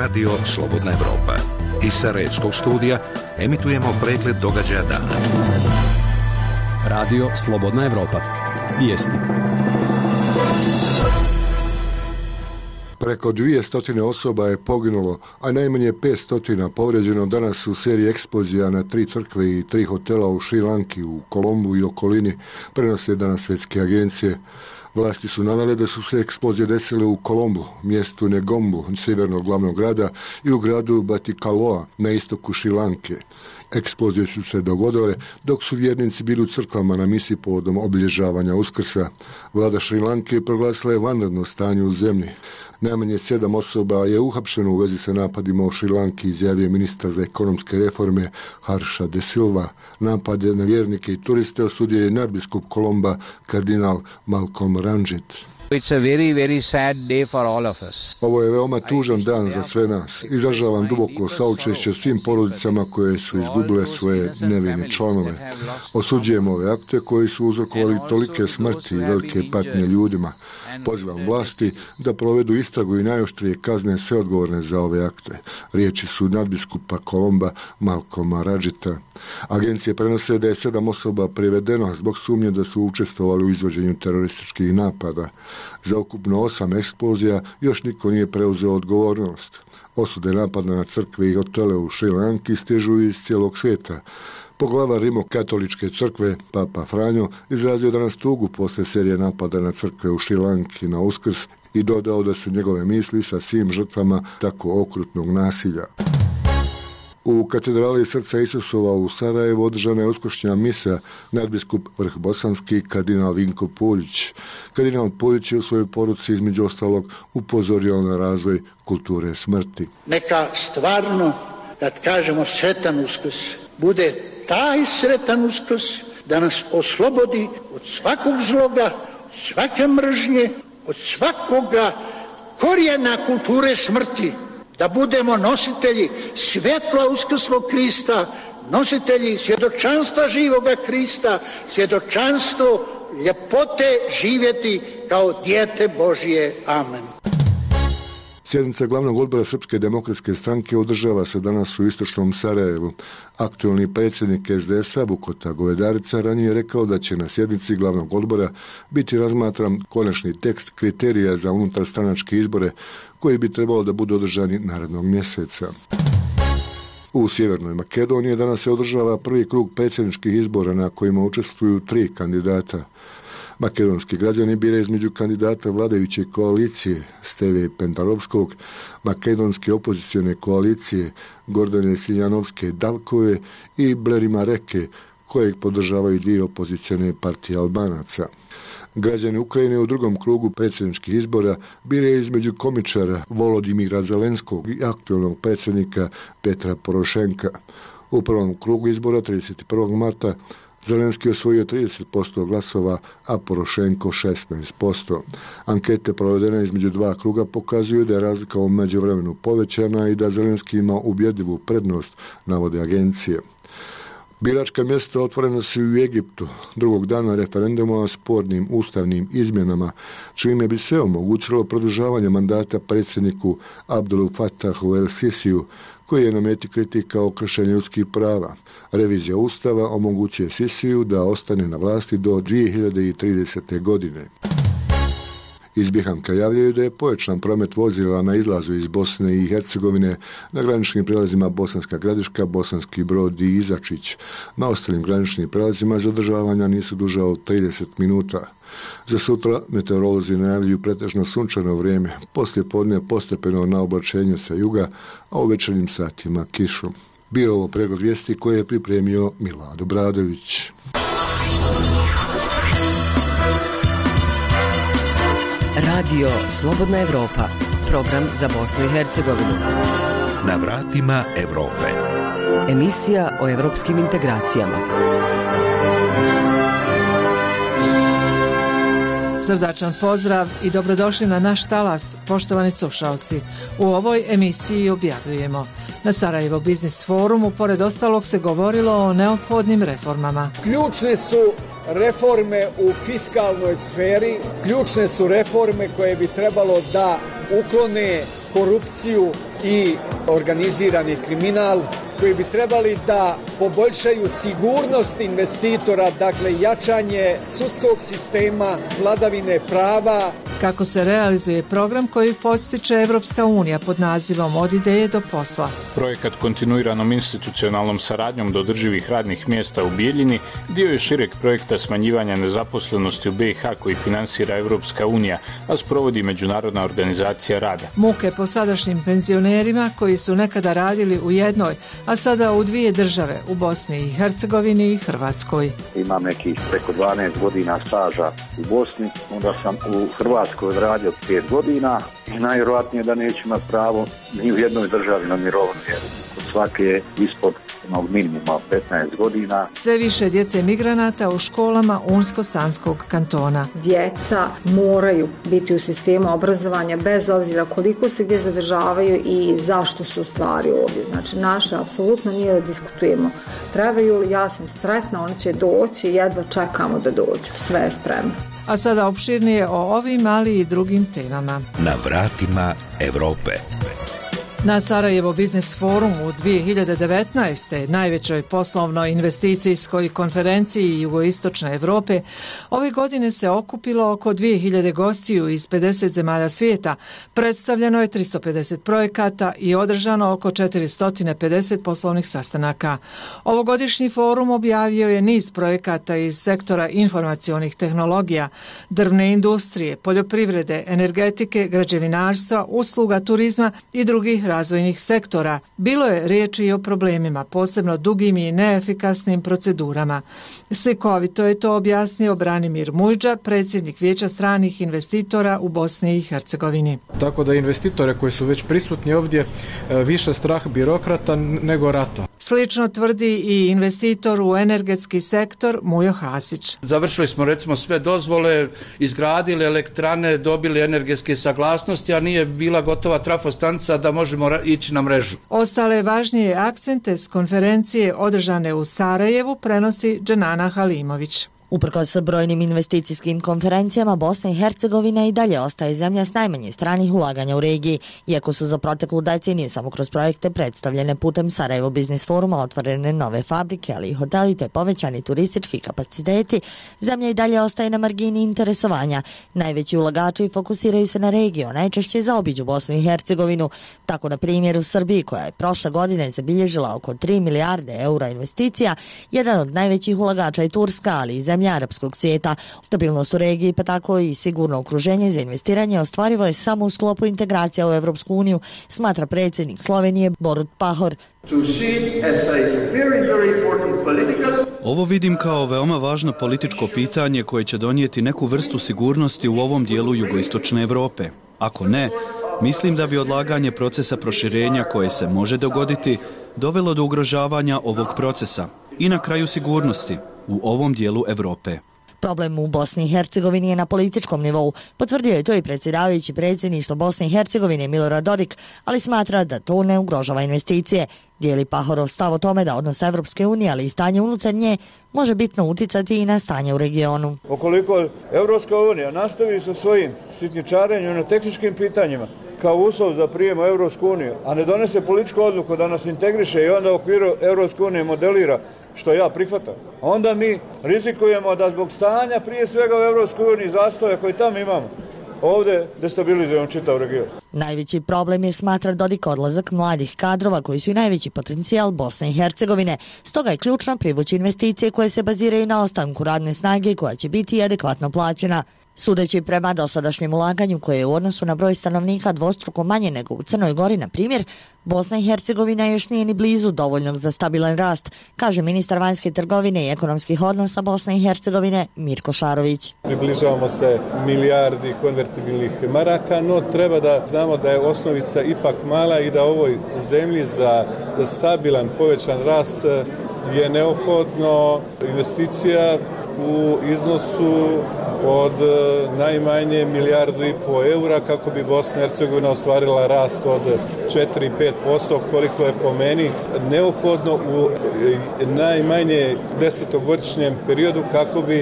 Radio Slobodna Evropa. Iz Sarajevskog studija emitujemo pregled događaja dana. Radio Slobodna Evropa. Vijesti. Preko 200 osoba je poginulo, a najmanje 500 povrijeđeno danas u seriji eksplozija na 3 crkve i 3 hotela u Šri Lanki, u Kolombu i okolini, prenose danas svjetske agencije. Vlasti su navele da su se eksplozije desile u Kolombu, mjestu Negombu, sjevernog glavnog grada, i u gradu Batikaloa, na istoku Šri Lanke. Eksplozije su se dogodile dok su vjernici bili u crkvama na misi povodom obilježavanja Uskrsa. Vlada Šri Lanke proglasila je vanredno stanje u zemlji. Najmanje 7 osoba je uhapšeno u vezi sa napadima u Šri Lanki, izjavio ministar za ekonomske reforme Harsha De Silva. Napade na vjernike i turiste osudio je nadbiskup Kolomba, kardinal Malcolm Ranjit. It's a very, very sad day for all of us. Ovo je veoma tužan dan za sve nas. Izražavam duboko saučešće svim porodicama koje su izgubile svoje nevine članove. Osuđujemo ove akte koji su uzrokovali tolike smrti i velike patnje ljudima. Pozivam vlasti da provedu istragu i najoštrije kazne sve odgovorne za ove akte. Riječi su nadbiskupa Kolomba Malcolma Ranjita. Agencije prenose da je 7 osoba privedeno zbog sumnje da su učestvovali u izvođenju terorističkih napada. Za ukupno 8 eksplozija još niko nije preuzeo odgovornost. Osude napada na crkve i hotele u Šri Lanki stižu iz cijelog svijeta. Poglavar Rimokatoličke crkve, Papa Franjo, izrazio danas tugu poslije serije napada na crkve u Šri Lanki na Uskrs i dodao da su njegove misli sa svim žrtvama tako okrutnog nasilja. U katedrali Srca Isusova u Sarajevu održana je uskršnja misa, nadbiskup Vrhbosanski kardinal Vinko Puljić. Kardinal Puljić je u svojoj poruci između ostalog upozorio na razvoj kulture smrti. Neka stvarno, kad kažemo sretan Uskrs, bude taj sretan Uskrs da nas oslobodi od svakog zloga, od svake mržnje, od svakoga korijena kulture smrti. Da budemo nositelji svjetla uskrslog Krista, nositelji svjedočanstva živoga Krista, svjedočanstvo ljepote živjeti kao dijete Božje. Amen. Sjednica glavnog odbora Srpske demokratske stranke održava se danas u istočnom Sarajevu. Aktualni predsjednik SDS-a Vukota Govedarica ranije rekao da će na sjednici glavnog odbora biti razmatran konačni tekst kriterija za unutarstranačke izbore koji bi trebalo da budu održani narednog mjeseca. U Sjevernoj Makedoniji danas se održava prvi krug predsjedničkih izbora na kojima učestvuju 3 kandidata. Makedonski građani biraju između kandidata vladajuće koalicije Steve Pentarovskog, makedonske opozicione koalicije Gordane Siljanovske Davkove i Blerima Reke, kojeg podržavaju 2 opozicione partije Albanaca. Građani Ukrajine u drugom krugu predsjedničkih izbora biraju između komičara Volodimira Zelenskog i aktualnog predsjednika Petra Porošenka. U prvom krugu izbora 31. marta Zelenski je osvojio 30% glasova, a Porošenko 16%. Ankete provedene između 2 kruga pokazuju da je razlika u međuvremenu povećana i da Zelenski ima ubjedljivu prednost, navode agencije. Biračka mjesta otvorena su i u Egiptu drugog dana referenduma o spornim ustavnim izmjenama, čime bi se omogućilo produžavanje mandata predsjedniku Abdelu Fatahu el-Sisiju, koji je na meti kritika o kršenju ljudskih prava. Revizija ustava omogućuje Sisiju da ostane na vlasti do 2030. godine. Iz Bihamka javljaju da je pojačan promet vozila na izlazu iz Bosne i Hercegovine na graničnim prijelazima Bosanska Gradiška, Bosanski Brod i Izačić. Na ostalim graničnim prijelazima zadržavanja nisu duža od 30 minuta. Za sutra meteorolozi najavljuju pretežno sunčano vrijeme, poslije podne postepeno na oblačenje sa juga, a u večernjim satima kišu. Bio ovo pregled vijesti koje je pripremio Milad Obradović. Radio Slobodna Evropa, program za Bosnu i Hercegovinu. Na vratima Evrope. Emisija o evropskim integracijama. Srdačan pozdrav i dobrodošli na naš talas, poštovani slušalci. U ovoj emisiji objavljujemo. Na Sarajevo Biznis forumu, pored ostalog, se govorilo o neophodnim reformama. Ključne su reforme u fiskalnoj sferi, ključne su reforme koje bi trebalo da uklone korupciju i organizirani kriminal, koji bi trebali da poboljšaju sigurnost investitora, dakle jačanje sudskog sistema, vladavine prava. Kako se realizuje program koji podstiče Evropska unija pod nazivom Od ideje do posla. Projekat kontinuiranom institucionalnom saradnjom do održivih radnih mjesta u Bijeljini dio je šireg projekta smanjivanja nezaposlenosti u BiH koji finansira Evropska unija, a sprovodi Međunarodna organizacija rada. Muke po sadašnjim penzionerima koji su nekada radili u jednoj, a sada u dvije države, u Bosni i Hercegovini i Hrvatskoj. Imam nekih preko 12 godina staža u Bosni, onda sam u Hrvatskoj radio 5 godina i najvjerojatnije da neću imati pravo ni u jednoj državi na mirovinu, jer kod svake je ispod onog minimuma 15 godina. Sve više djece migranata u školama Unsko-Sanskog kantona. Djeca moraju biti u sistemu obrazovanja bez obzira koliko se gdje zadržavaju i zašto su u stvari ovdje. Znači naše apsolutno nije da diskutujemo. Trebaju li, ja sam sretna, oni će doći, jedva čekamo da dođu. Sve je spremno. A sada opširnije o ovim, ali i drugim temama. Na vratima Evrope. Na Sarajevo Biznis Forumu u 2019. najvećoj poslovno-investicijskoj konferenciji jugoistočne Evrope, ove godine se okupilo oko 2000 gostiju iz 50 zemalja svijeta, predstavljeno je 350 projekata i održano oko 450 poslovnih sastanaka. Ovogodišnji forum objavio je niz projekata iz sektora informacionih tehnologija, drvne industrije, poljoprivrede, energetike, građevinarstva, usluga, turizma i drugih razvojnih sektora. Bilo je riječi i o problemima, posebno dugim i neefikasnim procedurama. Slikovito je to objasnio Branimir Mujdža, predsjednik Vijeća stranih investitora u Bosni i Hercegovini. Tako da investitore koji su već prisutni ovdje više strah birokrata nego rata. Slično tvrdi i investitor u energetski sektor Mujo Hasić. Završili smo recimo sve dozvole, izgradili elektrane, dobili energetske saglasnosti, a nije bila gotova trafostanica da možemo ići na mrežu. Ostale važnije akcente s konferencije održane u Sarajevu prenosi Dženana Halimović. Uprkos brojnim investicijskim konferencijama, Bosna i Hercegovina i dalje ostaje zemlja s najmanje stranih ulaganja u regiji, iako su za proteklu deceniju samo kroz projekte predstavljene putem Sarajevo Biznis Foruma otvorene nove fabrike, ali i hoteli te povećani turistički kapaciteti, zemlja i dalje ostaje na margini interesovanja. Najveći ulagači fokusiraju se na regiju, najčešće zaobiđu Bosnu i Hercegovinu. Tako na primjer u Srbiji, koja je prošle godine zabilježila oko 3 milijarde eura investicija, jedan od najvećih ulagača je Turska, ali i zemlja arapskog svijeta. Stabilnost u regiji, pa tako i sigurno okruženje za investiranje ostvarivo je samo u sklopu integracija u Evropsku uniju, smatra predsjednik Slovenije Borut Pahor. Ovo vidim kao veoma važno političko pitanje koje će donijeti neku vrstu sigurnosti u ovom dijelu jugoistočne Evrope. Ako ne, mislim da bi odlaganje procesa proširenja koje se može dogoditi dovelo do ugrožavanja ovog procesa i na kraju sigurnosti u ovom dijelu Evrope. Problem u Bosni i Hercegovini je na političkom nivou. Potvrdio je to i predsjedavajući predsjedništvo Bosne i Hercegovine Milorad Dodik, ali smatra da to ne ugrožava investicije. Dijeli Pahorov stav o tome da odnos Evropske unije, ali i stanje unutar nje, može bitno uticati i na stanje u regionu. Ukoliko Evropska unija nastavi sa svojim sitničarenjem na tehničkim pitanjima kao uslov za prijem u Evropsku uniju, a ne donese političku odluku da nas integriše i onda u okviru Evropske unije modelira, što ja prihvatam, onda mi rizikujemo da zbog stanja prije svega u Evropskoj uniji zastoja koji tamo imamo, ovdje destabilizujemo čitav region. Najveći problem je, smatra Dodik, odlazak mladih kadrova koji su i najveći potencijal Bosne i Hercegovine. Stoga je ključno privući investicije koje se baziraju na ostanku radne snage koja će biti adekvatno plaćena. Sudeći prema dosadašnjem ulaganju koje je u odnosu na broj stanovnika dvostruko manje nego u Crnoj Gori, na primjer, Bosna i Hercegovina još nije ni blizu dovoljnog za stabilan rast, kaže ministar vanjske trgovine i ekonomskih odnosa Bosne i Hercegovine Mirko Šarović. Približavamo se milijardi konvertibilnih maraka, no treba da znamo da je osnovica ipak mala i da ovoj zemlji za stabilan povećan rast je neophodno investicija u iznosu od najmanje 1,5 milijardu eura kako bi Bosna i Hercegovina ostvarila rast od 4-5%, koliko je po meni neophodno u najmanje 10-godišnjem periodu kako bi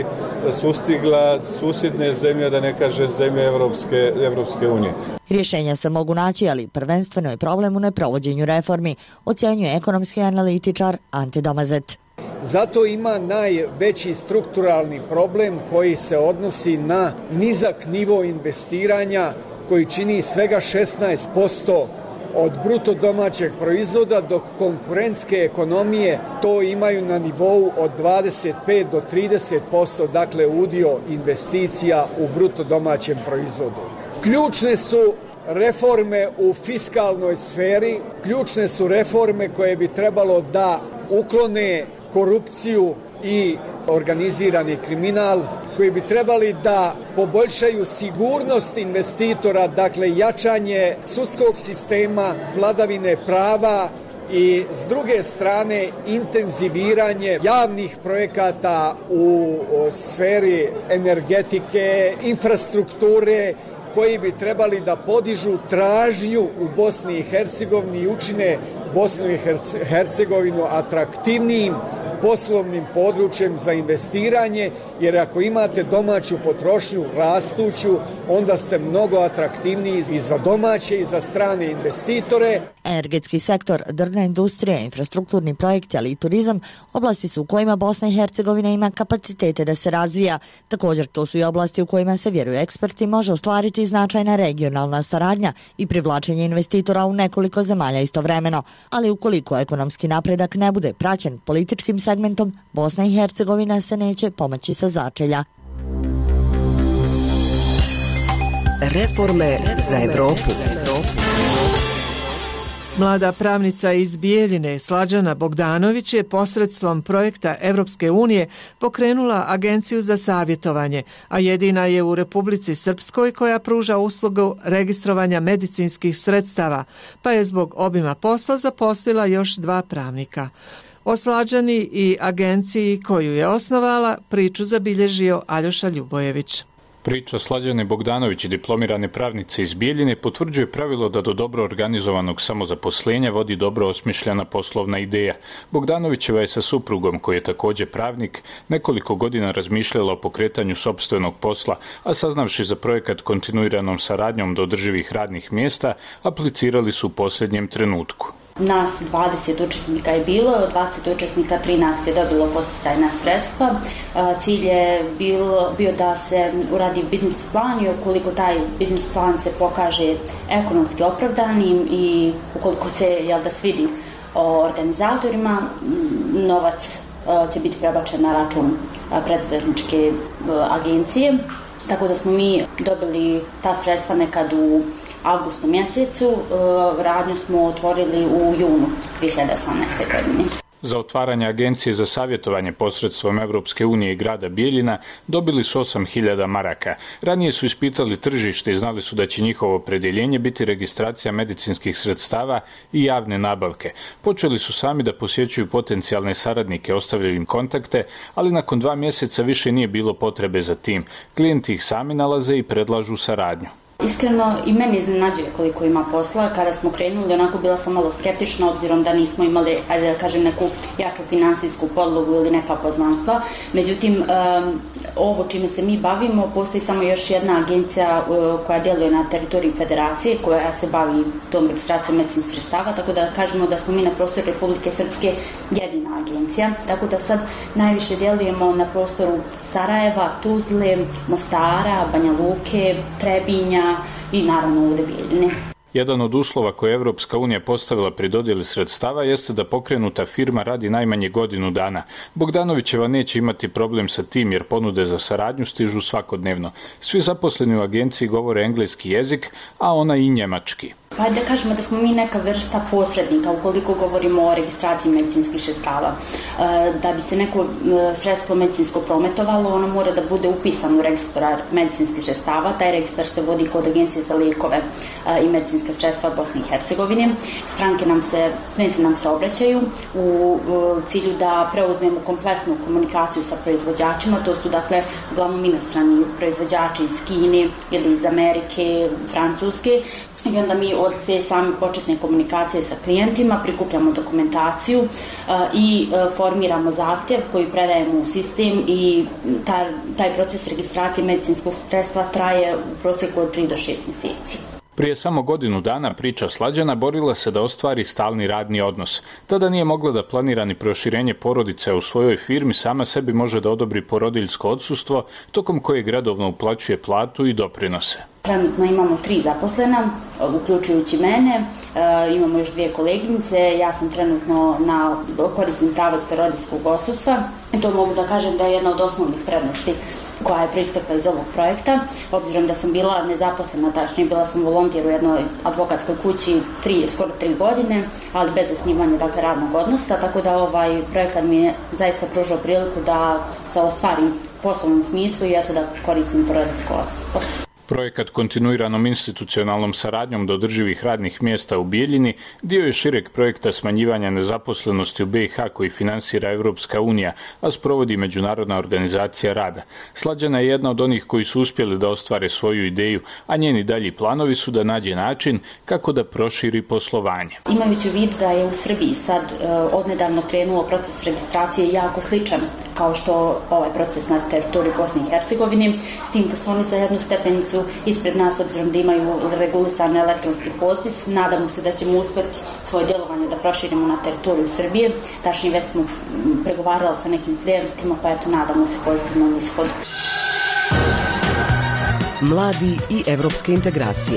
sustigla susjedne zemlje, da ne kažem zemlje Evropske unije. Rješenja se mogu naći, ali prvenstveno je problem u neprovođenju reformi, ocjenjuje ekonomski analitičar Ante Domazet. Zato ima najveći strukturalni problem koji se odnosi na nizak nivo investiranja koji čini svega 16% od bruto domaćeg proizvoda, dok konkurentske ekonomije to imaju na nivou od 25 do 30%, dakle udio investicija u bruto domaćem proizvodu. Ključne su reforme u fiskalnoj sferi, ključne su reforme koje bi trebalo da uklone korupciju i organizirani kriminal, koji bi trebali da poboljšaju sigurnost investitora, dakle jačanje sudskog sistema, vladavine prava i s druge strane intenziviranje javnih projekata u sferi energetike, infrastrukture, koji bi trebali da podižu tražnju u Bosni i Hercegovini i učine Bosnu i Hercegovinu atraktivnijim poslovnim područjem za investiranje, jer ako imate domaću potrošnju rastuću, onda ste mnogo atraktivniji i za domaće i za strane investitore. Energetski sektor, drvna industrija, infrastrukturni projekti, ali i turizam oblasti su u kojima Bosna i Hercegovina ima kapacitete da se razvija. Također to su i oblasti u kojima se, vjeruju eksperti, može ostvariti značajna regionalna saradnja i privlačenje investitora u nekoliko zemalja istovremeno. Ali ukoliko ekonomski napredak ne bude praćen političkim segmentom, Bosna i Hercegovina se neće pomoći sa začelja. Reforme za Evropu. Mlada pravnica iz Bijeljine, Slađana Bogdanović, je posredstvom projekta Evropske unije pokrenula Agenciju za savjetovanje, a jedina je u Republici Srpskoj koja pruža uslugu registrovanja medicinskih sredstava, pa je zbog obima posla zaposlila još 2 pravnika. O Slađani i agenciji koju je osnovala priču zabilježio Aljoša Ljubojević. Priča Slađane Bogdanović, diplomirane pravnice iz Bijeljine, potvrđuje pravilo da do dobro organizovanog samozaposlenja vodi dobro osmišljena poslovna ideja. Bogdanovićeva je sa suprugom, koji je također pravnik, nekoliko godina razmišljala o pokretanju sopstvenog posla, a saznavši za projekat kontinuiranom saradnjom do održivih radnih mjesta, aplicirali su u posljednjem trenutku. Nas 20 učesnika je bilo, od 20 učesnika 13 je dobilo podsticajna sredstva. Cilj je bio da se uradi biznis plan i ukoliko taj biznis plan se pokaže ekonomski opravdanim i ukoliko se svidi organizatorima, novac će biti prebačen na račun preduzetničke agencije. Tako da smo mi dobili ta sredstva nekad u avgustu mjesecu, radnju smo otvorili u junu 2018. godine. Za otvaranje Agencije za savjetovanje posredstvom Evropske unije i grada Bijeljina dobili su 8.000 maraka. Ranije su ispitali tržište i znali su da će njihovo opredjeljenje biti registracija medicinskih sredstava i javne nabavke. Počeli su sami da posjećuju potencijalne saradnike, ostavljaju im kontakte, ali nakon 2 mjeseca više nije bilo potrebe za tim. Klijenti ih sami nalaze i predlažu saradnju. Iskreno i meni iznenađuje koliko ima posla. Kada smo krenuli, onako bila sam malo skeptična obzirom da nismo imali, ajde da kažem, neku jaču finansijsku podlogu ili neka poznanstva. Međutim, ovo čime se mi bavimo, postoji samo još jedna agencija koja djeluje na teritoriji federacije, koja se bavi tom registracijom medicinskih sredstava, tako da kažemo da smo mi na prostoru Republike Srpske jedina agencija. Tako da sad najviše djelujemo na prostoru Sarajeva, Tuzle, Mostara, Banja Luke, Trebinja i naravno ovdje Bijeljine. Jedan od uslova koje je Evropska unija postavila pri dodjeli sredstava jeste da pokrenuta firma radi najmanje godinu dana. Bogdanovićeva neće imati problem sa tim jer ponude za saradnju stižu svakodnevno. Svi zaposleni u agenciji govore engleski jezik, a ona i njemački. Pa da kažemo da smo mi neka vrsta posrednika ukoliko govorimo o registraciji medicinskih sredstava. Da bi se neko sredstvo medicinsko prometovalo, ono mora da bude upisano u registar medicinskih sredstava. Taj registar se vodi kod Agencije za lijekove i medicinske sredstva Bosne i Hercegovine. Stranke klijenti nam se obraćaju u cilju da preuzmemo kompletnu komunikaciju sa proizvođačima. To su dakle uglavnom inostrani proizvođači iz Kine ili iz Amerike, Francuske. I onda mi od te same početne komunikacije sa klijentima prikupljamo dokumentaciju i formiramo zahtjev koji predajemo u sistem i taj proces registracije medicinskog sredstva traje u prosjeku od 3 do 6 mjeseci. Prije samo godinu dana priča Slađana borila se da ostvari stalni radni odnos. Tada nije mogla da planira ni proširenje porodice u svojoj firmi, sama sebi može da odobri porodiljsko odsustvo, tokom kojeg redovno uplaćuje platu i doprinose. Trenutno imamo 3 zaposlena, uključujući mene, imamo još 2 koleginice, ja sam trenutno na korisnim prava iz porodiljskog odsustva. To mogu da kažem da je jedna od osnovnih prednosti koja je pristekla iz ovog projekta, obzirom da sam bila nezaposlena, tačnije bila sam volonter u jednoj advokatskoj kući skoro 3 godine, ali bez zasnivanja radnog odnosa, tako da ovaj projekat mi je zaista pružao priliku da se ostvarim u poslovnom smislu i da koristim porodiljsko odsustvo. Projekat kontinuiranom institucionalnom saradnjom do održivih radnih mjesta u Bijeljini dio je šireg projekta smanjivanja nezaposlenosti u BiH koji finansira Europska unija, a sprovodi Međunarodna organizacija rada. Slađana je jedna od onih koji su uspjeli da ostvare svoju ideju, a njeni dalji planovi su da nađe način kako da proširi poslovanje. Imajući u vidu da je u Srbiji sad odnedavno krenuo proces registracije jako sličan kao što ovaj proces na teritoriji Bosne i Hercegovine, s tim da su oni za jednu stepenicu ispred nas, obzirom da imaju regulisan elektronski potpis. Nadamo se da ćemo uspjeti svoje djelovanje da proširimo na teritoriju Srbije. Tačnije već smo pregovarali sa nekim klijentima, pa nadamo se pozitivnom ishodu. Mladi i evropske integracije.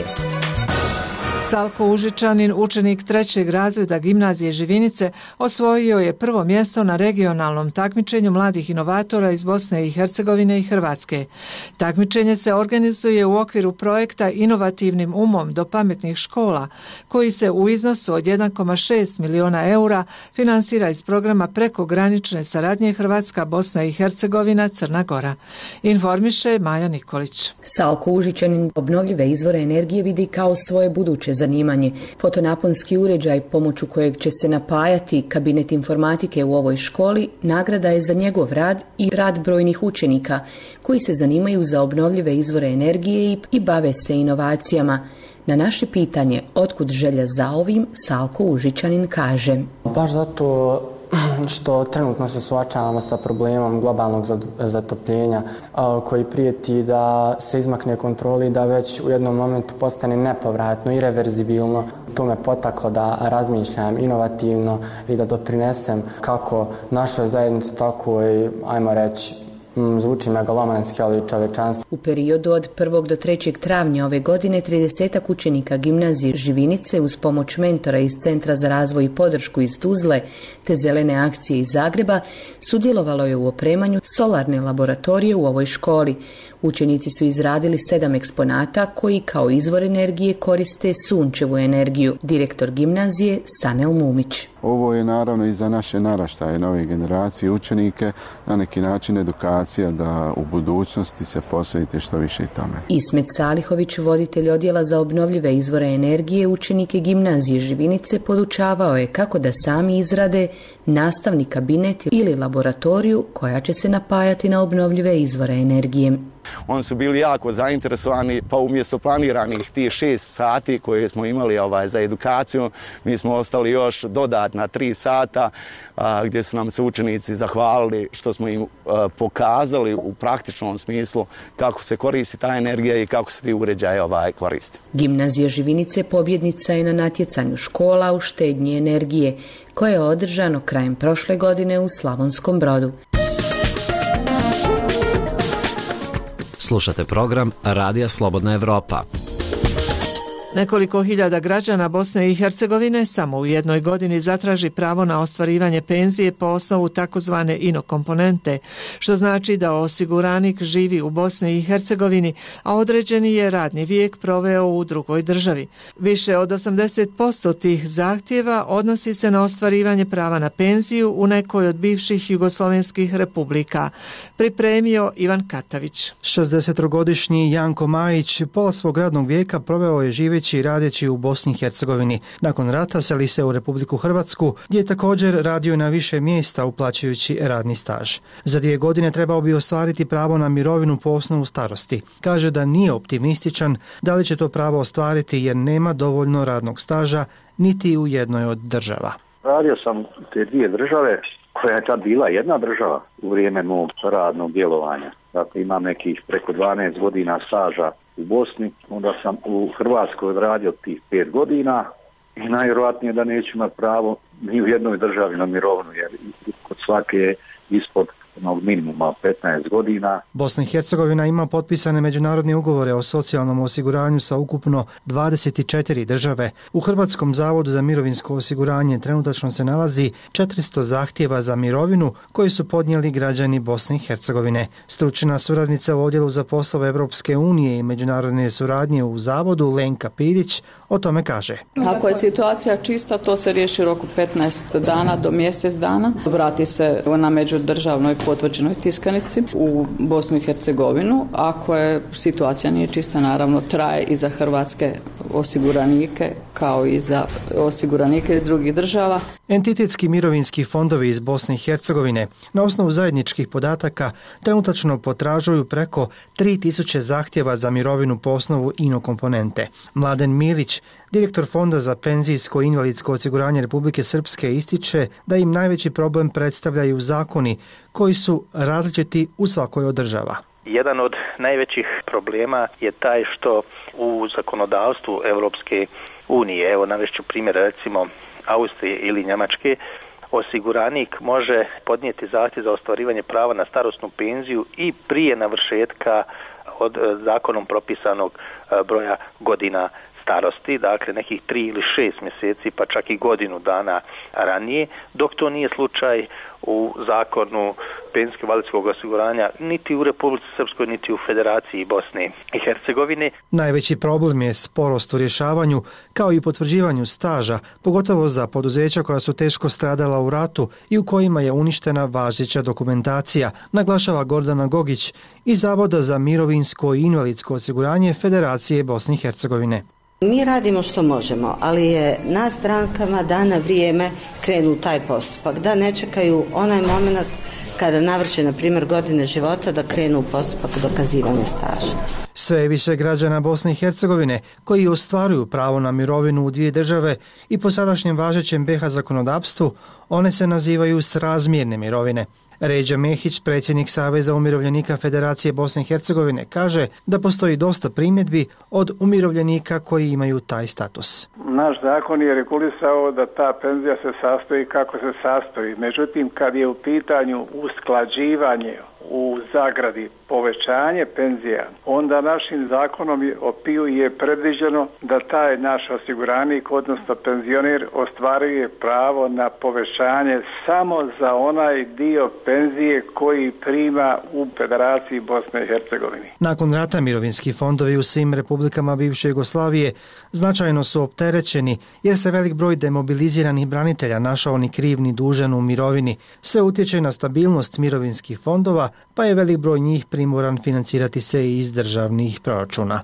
Salko Užičanin, učenik 3. razreda gimnazije Živinice, osvojio je prvo mjesto na regionalnom takmičenju mladih inovatora iz Bosne i Hercegovine i Hrvatske. Takmičenje se organizuje u okviru projekta Inovativnim umom do pametnih škola, koji se u iznosu od 1,6 miliona eura finansira iz programa prekogranične saradnje Hrvatska, Bosna i Hercegovina, Crna Gora. Informiše Maja Nikolić. Salko Užičanin obnovljive izvore energije vidi kao svoje buduće zanimanje. Fotonaponski uređaj pomoću kojeg će se napajati kabinet informatike u ovoj školi nagrada je za njegov rad i rad brojnih učenika koji se zanimaju za obnovljive izvore energije i bave se inovacijama. Na naše pitanje otkud želja za ovim, Salko Užičanin kaže: Baš zato što trenutno se suočavamo sa problemom globalnog zatopljenja koji prijeti da se izmakne kontroli, da već u jednom momentu postane nepovratno i reverzibilno. To me potaklo da razmišljam inovativno i da doprinesem kako našoj zajednici, tako i, ajmo reći, zvuči megalomanski, ali čovečanski. U periodu od 1. do 3. travnja ove godine 30 učenika gimnazije Živinice uz pomoć mentora iz Centra za razvoj i podršku iz Tuzle te Zelene akcije iz Zagreba sudjelovalo je u opremanju solarne laboratorije u ovoj školi. Učenici su izradili 7 eksponata koji kao izvor energije koriste sunčevu energiju. Direktor gimnazije Sanel Mumić. Ovo je naravno i za naše naraštaje, nove generacije učenike, na neki način edukacija da u budućnosti se posvetite što više tome. Ismet Salihović, voditelj odjela za obnovljive izvore energije, učenike gimnazije Živinice podučavao je kako da sami izrade nastavni kabinet ili laboratoriju koja će se napajati na obnovljive izvore energije. Oni su bili jako zainteresovani, pa umjesto planiranih tih 6 sati koje smo imali za edukaciju, mi smo ostali još dodatna 3 sata gdje su nam se učenici zahvalili što smo im pokazali u praktičnom smislu kako se koristi ta energija i kako se ti uređaje koriste. Gimnazija Živinice pobjednica je na natjecanju škola u štednji energije koje je održano krajem prošle godine u Slavonskom Brodu. Slušate program Radija Slobodna Evropa. Nekoliko hiljada građana Bosne i Hercegovine samo u jednoj godini zatraži pravo na ostvarivanje penzije po osnovu takozvane ino komponente, što znači da osiguranik živi u Bosni i Hercegovini, a određeni je radni vijek proveo u drugoj državi. Više od 80% tih zahtjeva odnosi se na ostvarivanje prava na penziju u nekoj od bivših jugoslovenskih republika. Pripremio Ivan Katavić. 60-godišnji Janko Majić pola svog radnog vijeka proveo je živeći živeći i radeći u Bosni i Hercegovini. Nakon rata seli se u Republiku Hrvatsku, gdje je također radio na više mjesta uplaćujući radni staž. Za 2 godine trebao bi ostvariti pravo na mirovinu po osnovu starosti. Kaže da nije optimističan da li će to pravo ostvariti jer nema dovoljno radnog staža niti u jednoj od država. Radio sam te 2 države koja je tad bila jedna država u vrijeme mog radnog djelovanja. Dakle, imam nekih preko 12 godina staža u Bosni, onda sam u Hrvatskoj odradio tih 5 godina i najvjerojatnije da neću imati pravo ni u jednoj državi na mirovinu, jer kod svake je ispod minimuma 15 godina. Bosna i Hercegovina ima potpisane međunarodne ugovore o socijalnom osiguranju sa ukupno 24 države. U Hrvatskom zavodu za mirovinsko osiguranje trenutačno se nalazi 400 zahtjeva za mirovinu koji su podnijeli građani Bosne i Hercegovine. Stručna suradnica u odjelu za poslove Europske unije i međunarodne suradnje u zavodu Lenka Pidić o tome kaže. Ako je situacija čista, to se riješi u roku 15 dana do mjesec dana. Vrati se na međudržavnoj potvrđenoj tiskanici u Bosnu i Hercegovinu. Ako je situacija nije čista, naravno traje i za hrvatske osiguranike kao i za osiguranike iz drugih država. Entitetski mirovinski fondovi iz Bosne i Hercegovine na osnovu zajedničkih podataka trenutačno potražuju preko 3000 zahtjeva za mirovinu po osnovu INO komponente. Mladen Milić, direktor Fonda za penzijsko i invalidsko osiguranje Republike Srpske, ističe da im najveći problem predstavljaju zakoni koji su različiti u svakoj od država. Jedan od najvećih problema je taj što u zakonodavstvu Europske unije, evo navešću primjer recimo Austrije ili Njemačke, osiguranik može podnijeti zahtjev za ostvarivanje prava na starosnu penziju i prije navršetka od zakonom propisanog broja godina starosti, dakle nekih 3 ili 6 mjeseci, pa čak i godinu dana ranije, dok to nije slučaj u zakonu penzijsko-invalidskog osiguranja niti u Republici Srpskoj, niti u Federaciji Bosne i Hercegovine. Najveći problem je sporost u rješavanju, kao i potvrđivanju staža, pogotovo za poduzeća koja su teško stradala u ratu i u kojima je uništena važeća dokumentacija, naglašava Gordana Gogić iz Zavoda za mirovinsko i invalidsko osiguranje Federacije Bosne i Hercegovine. Mi radimo što možemo, ali je na strankama da na vrijeme krenu taj postupak, da ne čekaju onaj moment kada navrše, na primjer, godine života da krenu u postupak dokazivanja staža. Sve je više građana Bosne i Hercegovine koji ostvaruju pravo na mirovinu u 2 države i po sadašnjem važećem BiH zakonodavstvu one se nazivaju srazmjerne mirovine. Ređa Mehić, predsjednik Saveza umirovljenika Federacije Bosne i Hercegovine, kaže da postoji dosta primjedbi od umirovljenika koji imaju taj status. Naš zakon je regulisao da ta penzija se sastoji kako se sastoji. Međutim, kad je u pitanju usklađivanje u zagradi povećanje penzija, onda našim zakonom o PIO je predviđeno da taj naš osiguranik, odnosno penzioner, ostvaruje pravo na povećanje samo za onaj dio penzije koji prima u Federaciji Bosne i Hercegovine. Nakon rata mirovinski fondovi u svim republikama bivše Jugoslavije značajno su opterećeni jer se velik broj demobiliziranih branitelja našao ni kriv ni dužan u mirovini. Sve utječe na stabilnost mirovinskih fondova, pa je velik broj njih primoran financirati se i iz državnih proračuna.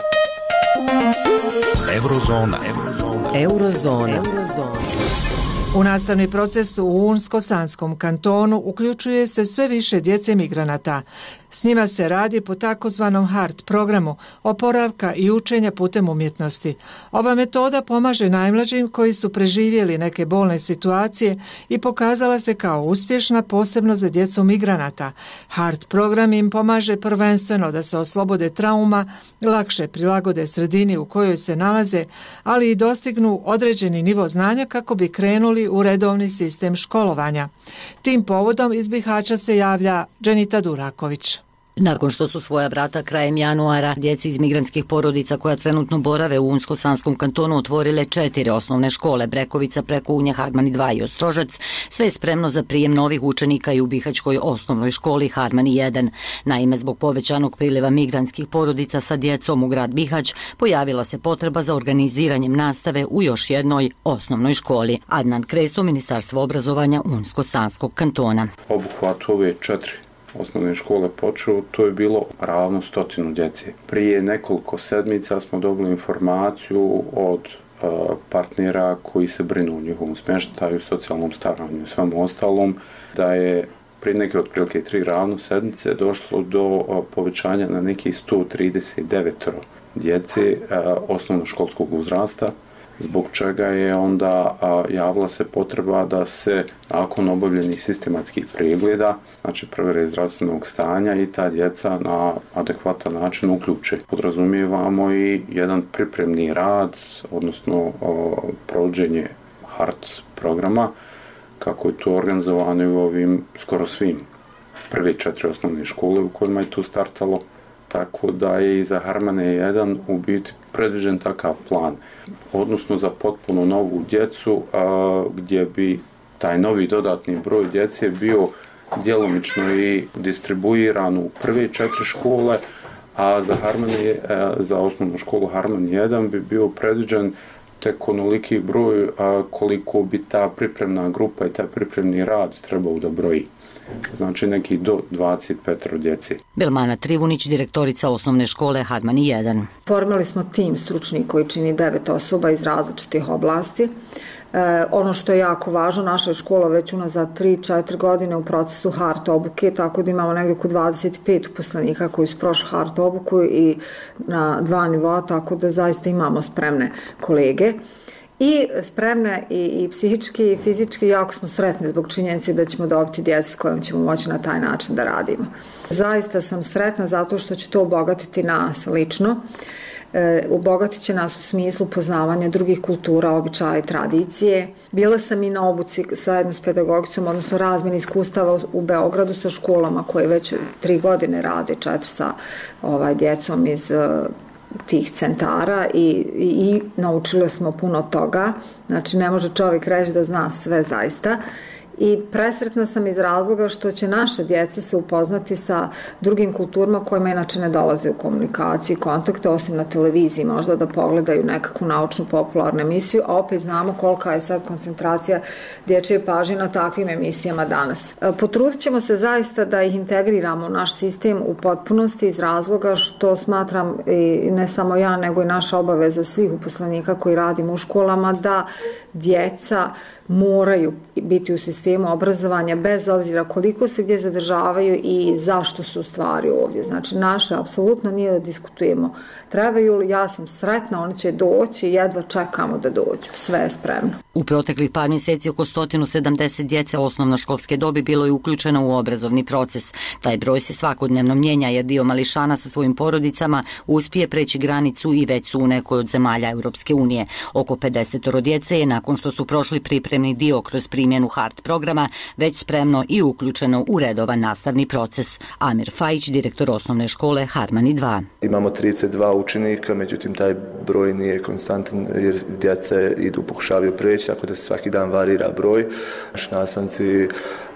Eurozona. U nastavni proces u Unsko-Sanskom kantonu uključuje se sve više djece migranata. S njima se radi po takozvanom HART programu oporavka i učenja putem umjetnosti. Ova metoda pomaže najmlađim koji su preživjeli neke bolne situacije i pokazala se kao uspješna, posebno za djecu migranata. HART program im pomaže prvenstveno da se oslobode trauma, lakše prilagode sredini u kojoj se nalaze, ali i dostignu određeni nivo znanja kako bi krenuli u redovni sistem školovanja. Tim povodom iz Bihaća se javlja Dženita Duraković. Nakon što su svoja vrata krajem januara djeci iz migrantskih porodica koja trenutno borave u Unsko-Sanskom kantonu otvorile 4 osnovne škole, Brekovica, Preko Unje, Harmani 2 i Ostrožac, sve je spremno za prijem novih učenika i u Bihaćkoj osnovnoj školi Harmani 1. Naime, zbog povećanog priliva migrantskih porodica sa djecom u grad Bihać pojavila se potreba za organiziranjem nastave u još jednoj osnovnoj školi. Adnan Kreso, Ministarstvo obrazovanja Unsko-Sanskog kantona. Obuhvat ove 4 osnovne škole počeo, to je bilo ravno 100 djece. Prije nekoliko sedmica smo dobili informaciju od partnera koji se brinu o njihovom smještaju, socijalnom staranju i svemu ostalom, da je prije neke otprilike 3 ravno sedmice došlo do povećanja na nekih 139 djece osnovnoškolskog uzrasta, zbog čega je onda javila se potreba da se nakon obavljenih sistematskih pregleda, znači provjere zdravstvenog stanja, i ta djeca na adekvatan način uključe. Podrazumijevamo i jedan pripremni rad, odnosno provođenje HART programa, kako je to organizovano i u ovim skoro svim prve 4 osnovne škole u kojima je to startalo. Tako da je i za Harmane 1 u biti predviđen takav plan, odnosno za potpuno novu djecu, gdje bi taj novi dodatni broj djece bio djelomično i distribuiran u prve 4 škole, a za osnovnu školu Harman 1 bi bio predviđen tek onoliki broj koliko bi ta pripremna grupa i taj pripremni rad trebao da broji. Znači neki do 25 djece. Belmana Trivunić, direktorica osnovne škole Harmani 1. Formali smo tim stručni koji čini 9 osoba iz različitih oblasti. Ono što je jako važno, naša je škola već unazad 3-4 godine u procesu HART obuke, tako da imamo negdje oko 25 uposlenika koji su prošli HART obuku i na 2 nivoa, tako da zaista imamo spremne kolege. I spremne i psihički i fizički, jako smo sretni zbog činjenice da ćemo dobiti djecu s kojom ćemo moći na taj način da radimo. Zaista sam sretna zato što će to obogatiti nas lično. Obogatit će nas u smislu poznavanja drugih kultura, običaja i tradicije. Bila sam i na obuci zajedno s pedagogicom, odnosno razmjeni iskustava u Beogradu sa školama koje već 3 godine rade, 4 sa djecom iz tih centara i naučili smo puno toga. Znači ne može čovjek reći da zna sve zaista. I presretna sam iz razloga što će naše djece se upoznati sa drugim kulturama kojima inače ne dolaze u komunikaciju i kontakte, osim na televiziji, možda da pogledaju nekakvu naučnu popularnu emisiju, a opet znamo kolika je sad koncentracija dječje pažnje na takvim emisijama danas. Potrudit ćemo se zaista da ih integriramo u naš sistem u potpunosti iz razloga što smatram, i ne samo ja, nego i naša obaveza svih uposlenika koji radimo u školama, da djeca moraju biti u sistemu obrazovanja bez obzira koliko se gdje zadržavaju i zašto su u stvari ovdje. Znači naše apsolutno nije da diskutujemo. Trebaju li, ja sam sretna, oni će doći, jedva čekamo da dođu. Sve je spremno. U proteklih par mjeseci oko 170 djece osnovnoškolske dobi bilo je uključeno u obrazovni proces. Taj broj se svakodnevno mijenja jer dio mališana sa svojim porodicama uspije preći granicu i već su u nekoj od zemalja Europske unije. Oko 50 djece je nakon što su prošli pripremni dio kroz primjenu HART programa već spremno i uključeno u redovan nastavni proces. Amir Fajić, direktor osnovne škole Harmani 2. Imamo 32 učenika, međutim taj broj nije konstantan jer djece pokušavaju preći, tako da se svaki dan varira broj. Naši nastavnici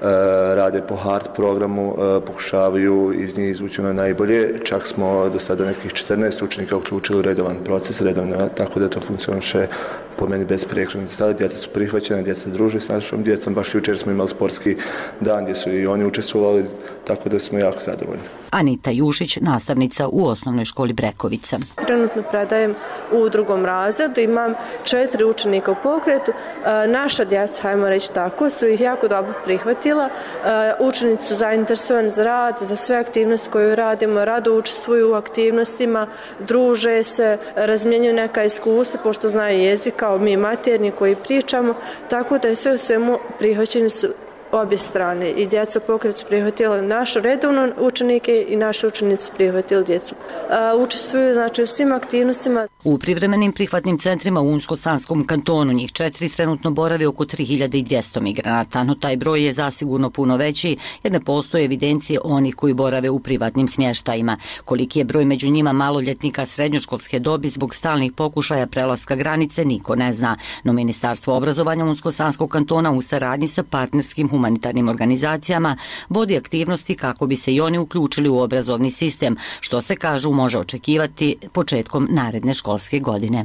rade po HART programu, pokušavaju iz njih izvući ono najbolje. Čak smo do sada nekih 14 učenika uključili u redovan proces, tako da to funkcioniše po meni besprijekorno. Sada djeca su prihvaćena, djeca se druže s našom djecom. Baš jučer smo imali sportski dan gdje su i oni učestvovali, tako da smo jako zadovoljni. Anita Jušić, nastavnica u osnovnoj školi Brekovica. Trenutno predajem u 2. razredu, imam 4 učenika u pokretu. Naša djeca, hajmo reći tako, su ih jako dobro prihvatila. Učenici su zainteresovani za rad, za sve aktivnosti koje radimo, rado učestvuju u aktivnostima, druže se, razmjenjuju neka iskustva, pošto znaju jezik kao mi materni koji pričamo, tako da je sve u svemu prihvaćeni su obje strane. I djeca pokret su prihvatila naše redovne učenike i naši učenici prihvatili djecu. Učestvuju znači u svim aktivnostima. U privremenim prihvatnim centrima u Unsko-Sanskom kantonu njih 4 trenutno borave oko 3200 migranata, no taj broj je zasigurno puno veći jer ne postoje evidencije onih koji borave u privatnim smještajima. Koliki je broj među njima maloljetnika srednjoškolske dobi zbog stalnih pokušaja prelaska granice niko ne zna, no Ministarstvo obrazovanja Unsko-Sanskog kantona u saradnji sa partnerskim humanitarnim organizacijama vodi aktivnosti kako bi se i oni uključili u obrazovni sistem, što se kažu može očekivati početkom naredne školske godine.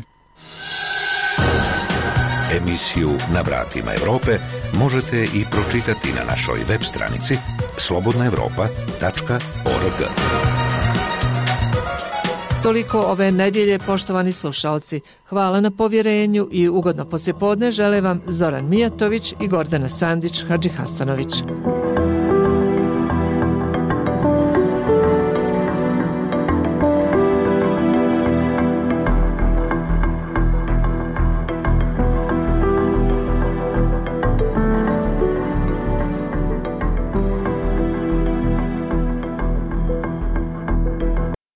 Emisiju Na vratima Europe možete i pročitati na našoj web stranici slobodnaevropa.org. Toliko ove nedjelje, poštovani slušalci. Hvala na povjerenju i ugodno poslijepodne žele vam Zoran Mijatović i Gordana Sandić Hadžihasanović.